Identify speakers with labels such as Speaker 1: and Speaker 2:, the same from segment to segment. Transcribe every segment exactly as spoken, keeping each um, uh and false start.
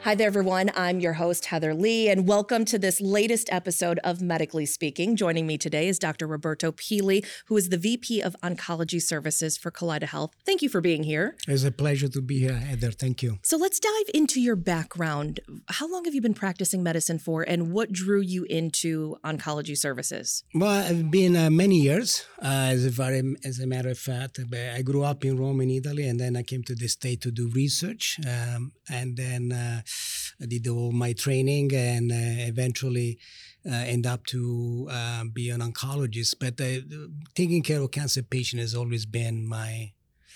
Speaker 1: Hi there, everyone. I'm your host, Heather Lee, and welcome to this latest episode of Medically Speaking. Joining me today is Doctor Roberto Pili, who is the V P of Oncology Services for Kaleida Health. Thank you for being here.
Speaker 2: It's a pleasure to be here, Heather. Thank you.
Speaker 1: So let's dive into your background. How long have you been practicing medicine for, and what drew you into oncology services?
Speaker 2: Well, I've been uh, many years, uh, as, a very, as a matter of fact. I grew up in Rome, in Italy, and then I came to the States to do research, um, and then uh, I did all my training and uh, eventually uh, end up to uh, be an oncologist. But uh, taking care of cancer patients has always been my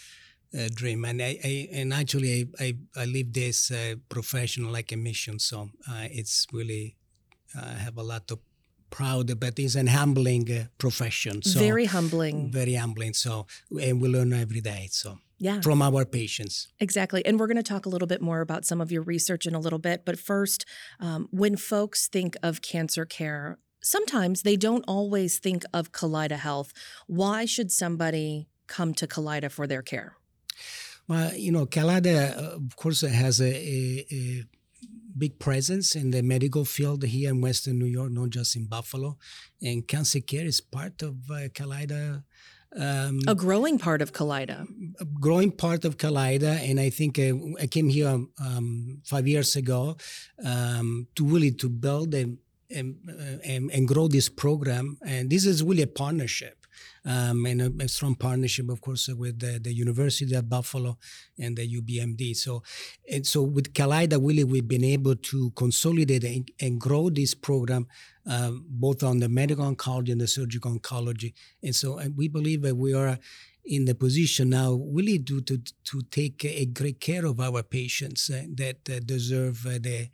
Speaker 2: uh, dream. And I, I and actually I, I, I live this uh, profession like a mission. So uh, it's really, uh, I have a lot of proud, but it's an humbling uh, profession. So
Speaker 1: very humbling.
Speaker 2: Very humbling. So, and we learn every day. So.
Speaker 1: Yeah.
Speaker 2: From our patients.
Speaker 1: Exactly. And we're going to talk a little bit more about some of your research in a little bit. But first, um, when folks think of cancer care, sometimes they don't always think of Kaleida Health. Why should somebody come to Kaleida for their care?
Speaker 2: Well, you know, Kaleida, uh, of course, has a, a, a big presence in the medical field here in Western New York, not just in Buffalo. And cancer care is part of uh, Kaleida.
Speaker 1: Um, a growing part of Kaleida.
Speaker 2: A growing part of Kaleida, and I think uh, I came here um, five years ago um, to really to build and, and, and and grow this program. And this is really a partnership, um, and a, a strong partnership, of course, with the, the University of Buffalo and the U B M D. So, and so with Kaleida, really, we've been able to consolidate and, and grow this program. Uh, both on the medical oncology and the surgical oncology. And so uh, we believe that we are in the position now really to, to, to take a great care of our patients uh, that uh, deserve uh, the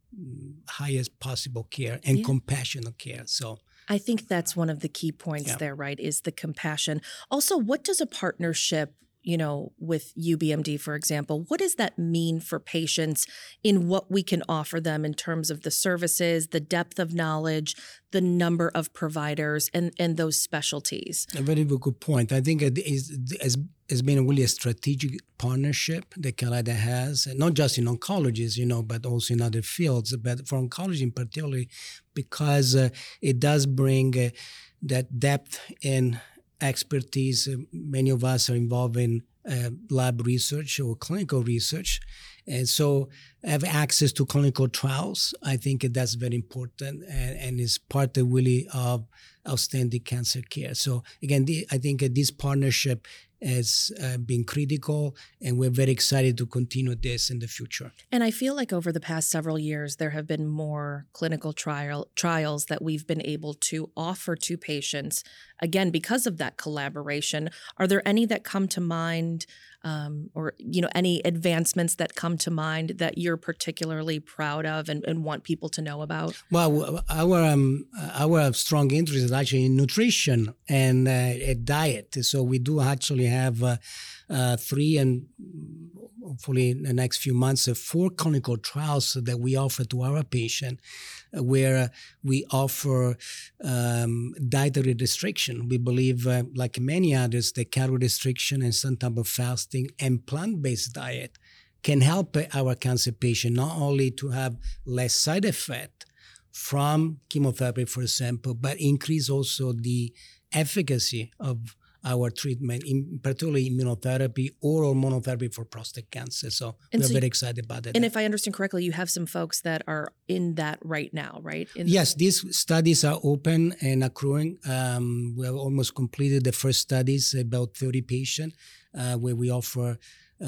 Speaker 2: highest possible care and yeah. compassionate care. So
Speaker 1: I think that's one of the key points yeah. there, right, is the compassion. Also, what does a partnership you know, with U B M D, for example, what does that mean for patients in what we can offer them in terms of the services, the depth of knowledge, the number of providers, and, and those specialties?
Speaker 2: A very, very good point. I think it is, it's been really a strategic partnership that Kaleida has, not just in oncology, you know, but also in other fields, but for oncology in particular, because uh, it does bring uh, that depth in expertise. Uh, many of us are involved in uh, lab research or clinical research. And so have access to clinical trials. I think that's very important and, and is part of really of outstanding cancer care. So again, the, I think uh, this partnership has uh, been critical, and we're very excited to continue this in the future.
Speaker 1: And I feel like over the past several years, there have been more clinical trial trials that we've been able to offer to patients, again, because of that collaboration. Are there any that come to mind, um, or you know, any advancements that come to mind that you're particularly proud of and, and want people to know about?
Speaker 2: Well, our um, our strong interest is actually in nutrition and uh, diet. So we do actually have uh, uh, three and hopefully in the next few months, uh, four clinical trials that we offer to our patient, uh, where we offer um, dietary restriction. We believe, uh, like many others, the calorie restriction and some type of fasting and plant-based diet can help our cancer patient not only to have less side effect from chemotherapy, for example, but increase also the efficacy of our treatment, in particularly immunotherapy or monotherapy for prostate cancer. So and we're so, very excited about that.
Speaker 1: And if I understand correctly, you have some folks that are in that right now, right? In
Speaker 2: yes, these studies are open and accruing. Um, we have almost completed the first studies, about thirty patients, uh, where we offer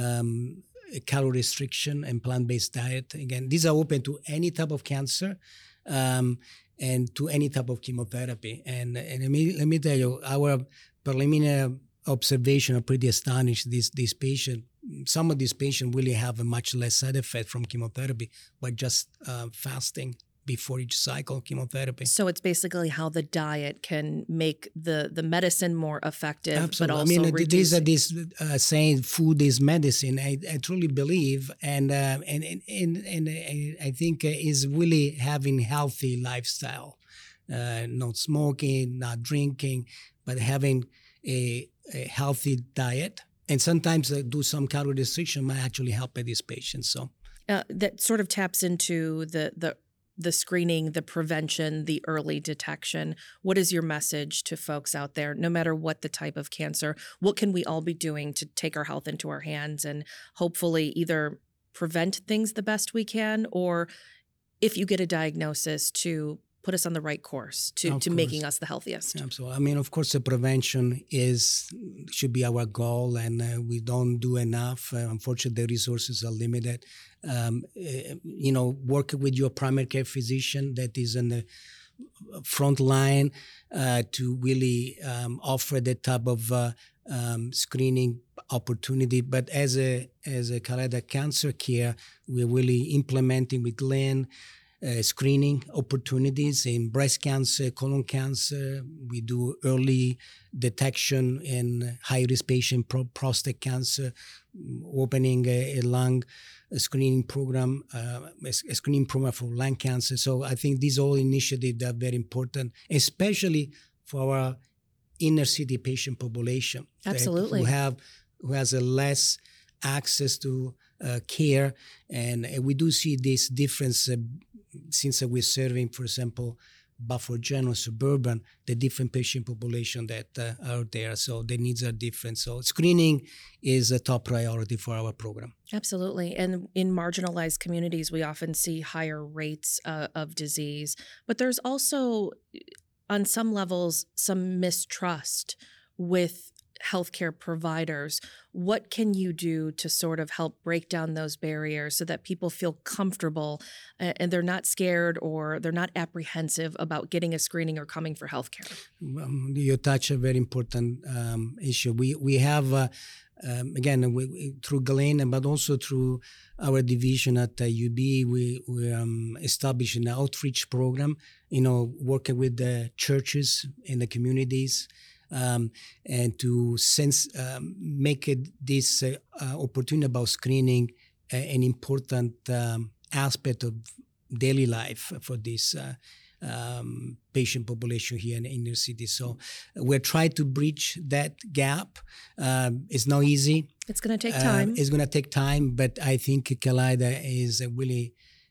Speaker 2: um, a calorie restriction and plant-based diet. Again, these are open to any type of cancer. Um, and to any type of chemotherapy. And, and let me, let me tell you, our preliminary observation are pretty astonishing. These, these patients, some of these patients really have a much less side effect from chemotherapy by just uh, fasting before each cycle of chemotherapy.
Speaker 1: So it's basically how the diet can make the, the medicine more effective,
Speaker 2: Absolutely.
Speaker 1: but also
Speaker 2: I mean,
Speaker 1: reduce...
Speaker 2: these are this uh, saying food is medicine. I, I truly believe, and uh, and and and, and I think uh, is really having healthy lifestyle, uh, not smoking, not drinking, but having a, a healthy diet. And sometimes uh, do some calorie restriction might actually help these patients. So.
Speaker 1: uh, that sort of taps into the the the screening, the prevention, the early detection. What is your message to folks out there, no matter what the type of cancer? What can we all be doing to take our health into our hands and hopefully either prevent things the best we can, or if you get a diagnosis, to put us on the right course to,
Speaker 2: Of
Speaker 1: to
Speaker 2: course.
Speaker 1: making us the healthiest?
Speaker 2: Absolutely. I mean, of course, the prevention is should be our goal, and uh, we don't do enough. Uh, unfortunately, the resources are limited. Um, uh, you know, work with your primary care physician that is in the front line uh, to really um, offer that type of uh, um, screening opportunity. But as a as a Kaleida Cancer Care, we're really implementing with Glenn Uh, screening opportunities in breast cancer, colon cancer. We do early detection in high-risk patient pro- prostate cancer, opening a, a lung screening program, uh, a screening program for lung cancer. So I think these all initiatives are very important, especially for our inner city patient population.
Speaker 1: Absolutely.
Speaker 2: Who have who has a less access to uh, care, and uh, we do see this difference uh, since uh, we're serving, for example, Buffalo General Suburban, the different patient population that uh, are there. So the needs are different. So screening is a top priority for our program.
Speaker 1: Absolutely. And in marginalized communities, we often see higher rates uh, of disease, but there's also, on some levels, some mistrust with healthcare providers. What can you do to sort of help break down those barriers so that people feel comfortable uh, and they're not scared or they're not apprehensive about getting a screening or coming for healthcare?
Speaker 2: Um, you touch a very important um, issue. We we have uh, um, again we, we, through Galen, but also through our division at uh, U B, we we um, established an outreach program. You know, working with the churches in the communities. Um, and to sense, um, make it this uh, uh, opportunity about screening uh, an important um, aspect of daily life for this uh, um, patient population here in the inner city. So we're trying to bridge that gap. Um, it's not easy.
Speaker 1: It's going to take time.
Speaker 2: Uh, it's going to take time, but I think Kaleida is really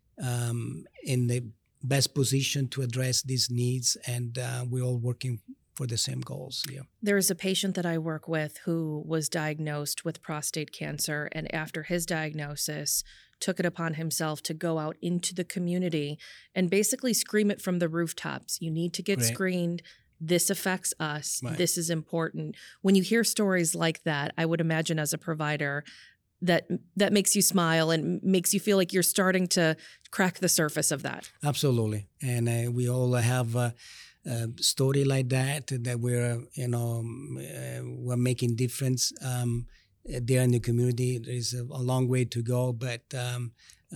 Speaker 2: um, in the best position to address these needs, and uh, we're all working for the same goals. Yeah.
Speaker 1: There is a patient that I work with who was diagnosed with prostate cancer, and after his diagnosis, took it upon himself to go out into the community and basically scream it from the rooftops. You need to get
Speaker 2: Right.
Speaker 1: screened. This affects us.
Speaker 2: Right.
Speaker 1: This is important. When you hear stories like that, I would imagine as a provider that that makes you smile and makes you feel like you're starting to crack the surface of that.
Speaker 2: Absolutely. And uh, we all have uh, a story like that, that we're, you know, um, uh, we're making difference um, there in the community. There is a, a long way to go, but um,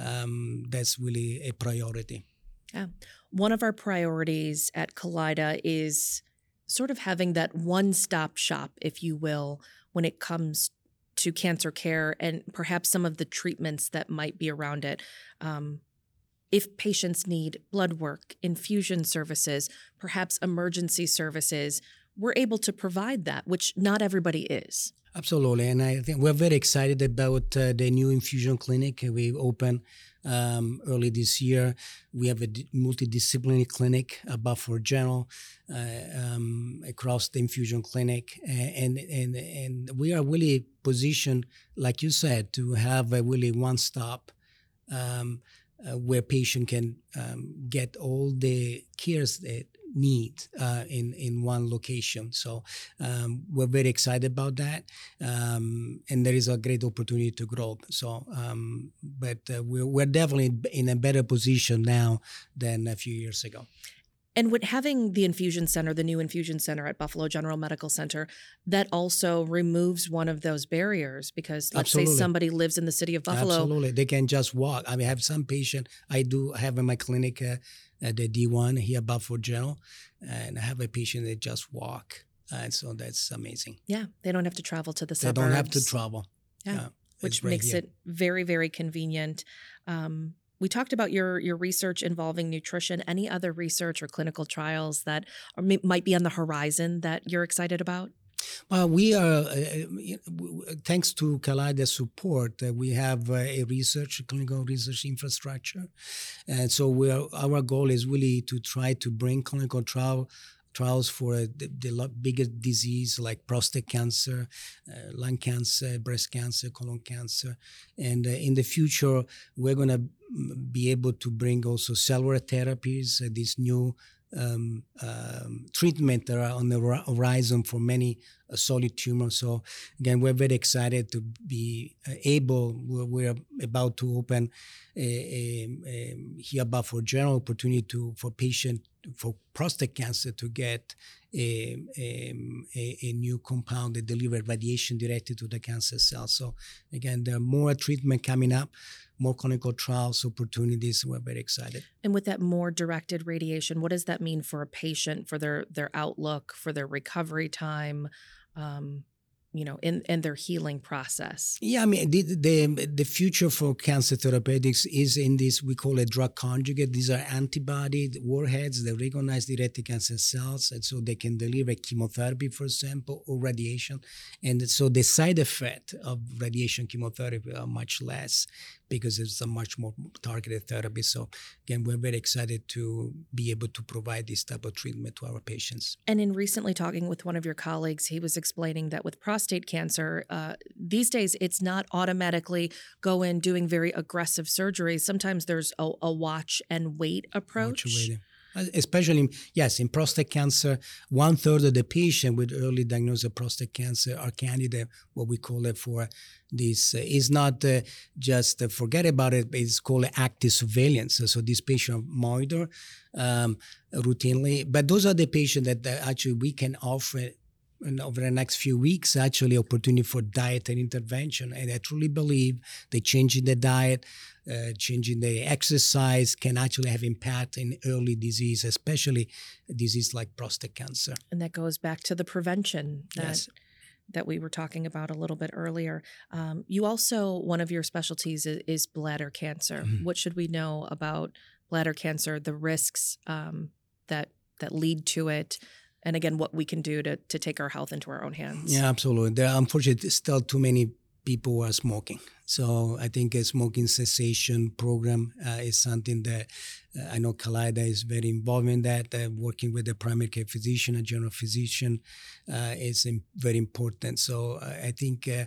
Speaker 2: um, that's really a priority.
Speaker 1: Yeah. One of our priorities at Kaleida is sort of having that one-stop shop, if you will, when it comes to cancer care and perhaps some of the treatments that might be around it. Um, if patients need blood work, infusion services, perhaps emergency services, we're able to provide that, which not everybody is.
Speaker 2: Absolutely. And I think we're very excited about uh, the new infusion clinic we opened um, early this year. We have a d- multidisciplinary clinic at Buffalo General uh, um, across the infusion clinic. And, and, and we are really positioned, like you said, to have a really one-stop um, uh, where patient can um, get all the cares that need uh, in in one location. So um, we're very excited about that, um, and there is a great opportunity to grow. So, um, but uh, we're we're definitely in a better position now than a few years ago.
Speaker 1: And with having the infusion center, the new infusion center at Buffalo General Medical Center, that also removes one of those barriers because let's
Speaker 2: Absolutely.
Speaker 1: say somebody lives in the city of Buffalo.
Speaker 2: Absolutely. They can just walk. I mean, I have some patient I do have in my clinic uh, at the D one here at Buffalo General, and I have a patient that just walk. And so that's amazing.
Speaker 1: Yeah, they don't have to travel to the
Speaker 2: They
Speaker 1: suburbs.
Speaker 2: don't have to travel.
Speaker 1: Yeah,
Speaker 2: Yeah,
Speaker 1: which
Speaker 2: it's right
Speaker 1: makes
Speaker 2: here.
Speaker 1: it very, very convenient. Um, we talked about your your research involving nutrition. Any other research or clinical trials that are, may, might be on the horizon that you're excited about?
Speaker 2: Well, we are, uh, thanks to Kaleida's support, uh, we have uh, a research, clinical research infrastructure. And so we are, our goal is really to try to bring clinical trial trials for uh, the, the biggest disease like prostate cancer, uh, lung cancer, breast cancer, colon cancer. And uh, in the future, we're going to be able to bring also cellular therapies, uh, these new um, um, treatment that are on the horizon for many uh, solid tumors. So again, we're very excited to be uh, able, we're, we're about to open a, a, a hereby for general opportunity to, for patient for prostate cancer to get a, a, a new compound that delivers radiation directly to the cancer cells. So again, there are more treatment coming up, more clinical trials opportunities. We're very excited.
Speaker 1: And with that more directed radiation, what does that mean for a patient, for their their outlook, for their recovery time, um, you know, in, in their healing process?
Speaker 2: Yeah, I mean, the, the the future for cancer therapeutics is in this, we call it drug conjugate. These are antibody warheads that recognize the directed cancer cells, and so they can deliver chemotherapy, for example, or radiation. And so the side effect of radiation chemotherapy are much less because it's a much more targeted therapy. So again, we're very excited to be able to provide this type of treatment to our patients.
Speaker 1: And in recently talking with one of your colleagues, he was explaining that with prostate cancer, uh, these days it's not automatically go in doing very aggressive surgeries. Sometimes there's a, a watch and wait approach.
Speaker 2: Watch and wait. Especially, yes, in prostate cancer, one third of the patient with early diagnosis of prostate cancer are candidate, what we call it for this, uh, is not uh, just uh, forget about it, but it's called active surveillance. So, so this patient monitor um, routinely, but those are the patients that uh, actually we can offer and over the next few weeks, actually opportunity for diet and intervention. And I truly believe that changing the diet, uh, changing the exercise can actually have impact in early disease, especially disease like prostate cancer.
Speaker 1: And that goes back to the prevention that,
Speaker 2: yes.
Speaker 1: that we were talking about a little bit earlier. Um, you also, one of your specialties is, is bladder cancer. Mm-hmm. What should we know about bladder cancer, the risks um, that that lead to it? And again, what we can do to to take our health into our own hands.
Speaker 2: Yeah, absolutely. There are unfortunately still too many people who are smoking. So I think a smoking cessation program uh, is something that uh, I know Kaleida is very involved in that. Uh, working with a primary care physician, a general physician, uh, is in, very important. So uh, I think uh,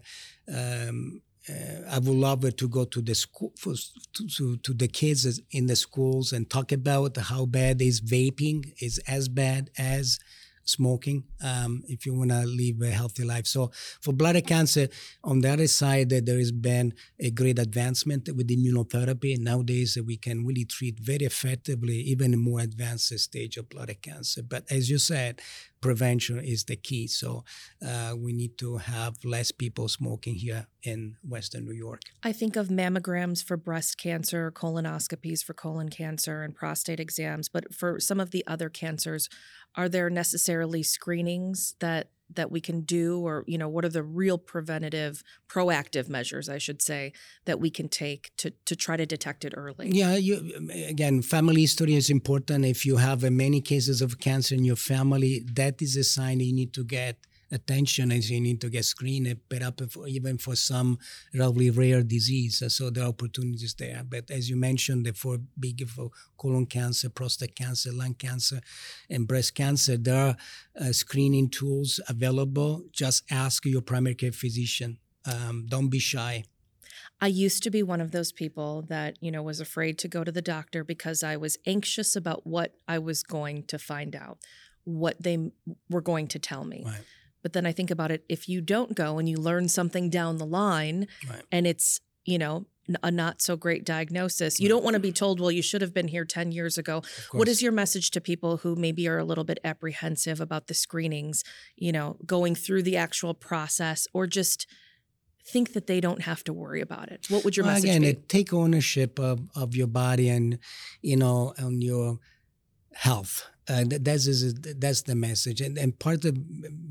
Speaker 2: um, uh, I would love it to go to the school, for, to, to, to the kids in the schools and talk about how bad is vaping, is as bad as smoking, um, if you want to live a healthy life. So for bladder cancer, on the other side, there has been a great advancement with immunotherapy. Nowadays, we can really treat very effectively, even a more advanced stage of bladder cancer. But as you said, prevention is the key. So uh, we need to have less people smoking here in Western New York.
Speaker 1: I think of mammograms for breast cancer, colonoscopies for colon cancer, and prostate exams. But for some of the other cancers, are there necessarily screenings that that we can do, or, you know, what are the real preventative, proactive measures, I should say, that we can take to to try to detect it early?
Speaker 2: Yeah, you, again, family history is important. If you have uh, many cases of cancer in your family, that is a sign that you need to get attention, as you need to get screened, but up for, even for some relatively rare disease. So there are opportunities there. But as you mentioned, the four big for colon cancer, prostate cancer, lung cancer, and breast cancer, there are uh, screening tools available. Just ask your primary care physician. Um, don't be shy.
Speaker 1: I used to be one of those people that, you know, was afraid to go to the doctor because I was anxious about what I was going to find out, what they were going to tell me.
Speaker 2: Right.
Speaker 1: But then I think about it, if you don't go and you learn something down the line, right, and it's, you know, a not so great diagnosis, you right, don't want to be told, well, you should have been here ten years ago. What is your message to people who maybe are a little bit apprehensive about the screenings, you know, going through the actual process, or just think that they don't have to worry about it? What would your
Speaker 2: well,
Speaker 1: message
Speaker 2: again,
Speaker 1: be?
Speaker 2: Again, take ownership of, of your body and, you know, on your health. Uh, that's is that's the message, and and part of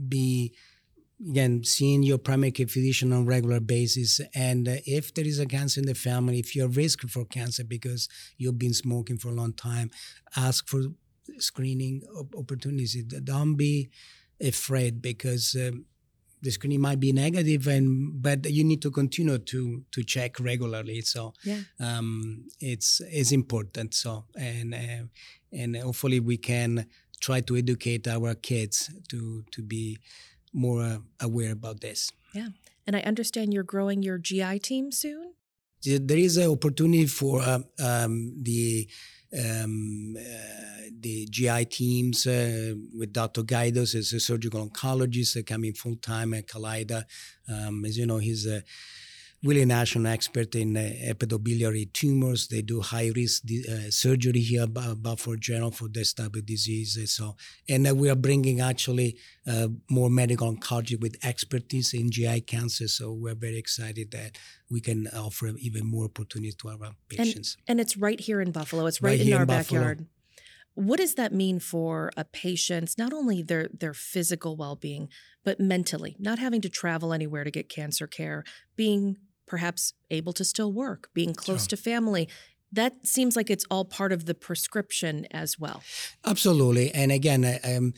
Speaker 2: be again seeing your primary care physician on a regular basis. And uh, if there is a cancer in the family, if you're at risk for cancer because you've been smoking for a long time, ask for screening opportunities. Don't be afraid, because um, the screening might be negative, and but you need to continue to to check regularly. So
Speaker 1: Yeah.
Speaker 2: um, it's it's important. So and uh, and hopefully we can try to educate our kids to to be more uh, aware about this.
Speaker 1: Yeah. And I understand you're growing your G I team soon?
Speaker 2: There is an opportunity for uh, um, the um, uh, the G I teams uh, with Doctor Gaidos as a surgical oncologist uh, coming full time at Kaleida. Um, as you know, he's a really national expert in uh, hepatobiliary tumors. They do high risk uh, surgery here at Balfour General for this type of disease. So, and uh, we are bringing actually uh, more medical oncology with expertise in G I cancer. So we're very excited that we can offer even more opportunity to our patients.
Speaker 1: And, and it's right here in Buffalo. It's right,
Speaker 2: Right
Speaker 1: in
Speaker 2: here
Speaker 1: our
Speaker 2: in Buffalo.
Speaker 1: backyard. What does that mean for a patient's, not only their their physical well-being, but mentally, not having to travel anywhere to get cancer care, being perhaps able to still work, being close
Speaker 2: Sure.
Speaker 1: to family? That seems like it's all part of the prescription as well.
Speaker 2: Absolutely, and again, uh, um,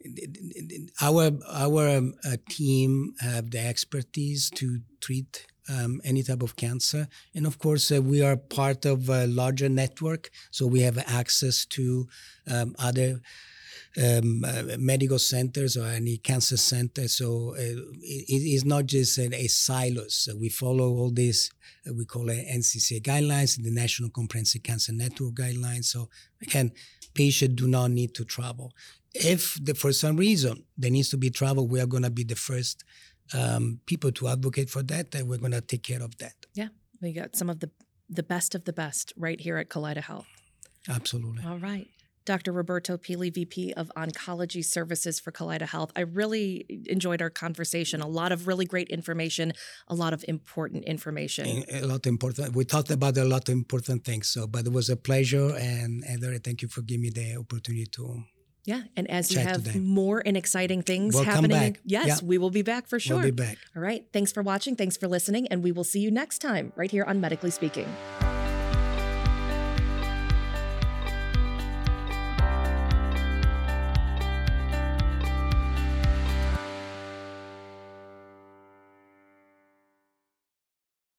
Speaker 2: our our um, uh, team have the expertise to treat um, any type of cancer, and of course, uh, we are part of a larger network, so we have access to um, other. Um, uh, medical centers or any cancer center. So uh, it, it is not just a, a silos. So we follow all these, uh, we call it N C C A guidelines, the National Comprehensive Cancer Network guidelines. So again, patients do not need to travel. If the, for some reason there needs to be travel, we are going to be the first um, people to advocate for that, and we're going to take care of that.
Speaker 1: Yeah, we got some of the, the best of the best right here at Kaleida Health.
Speaker 2: Absolutely.
Speaker 1: All right. Doctor Roberto Pili, V P of Oncology Services for Kaleida Health. I really enjoyed our conversation. A lot of really great information, a lot of important information.
Speaker 2: A lot of important. We talked about a lot of important things. So, but it was a pleasure, and Heather, thank you for giving me the opportunity to.
Speaker 1: Yeah, and as you
Speaker 2: Chat
Speaker 1: have
Speaker 2: today.
Speaker 1: more and exciting things
Speaker 2: We'll come
Speaker 1: happening,
Speaker 2: back.
Speaker 1: yes,
Speaker 2: Yeah.
Speaker 1: we will be back for sure.
Speaker 2: We'll be back.
Speaker 1: All right. Thanks for watching. Thanks for listening, and we will see you next time right here on Medically Speaking.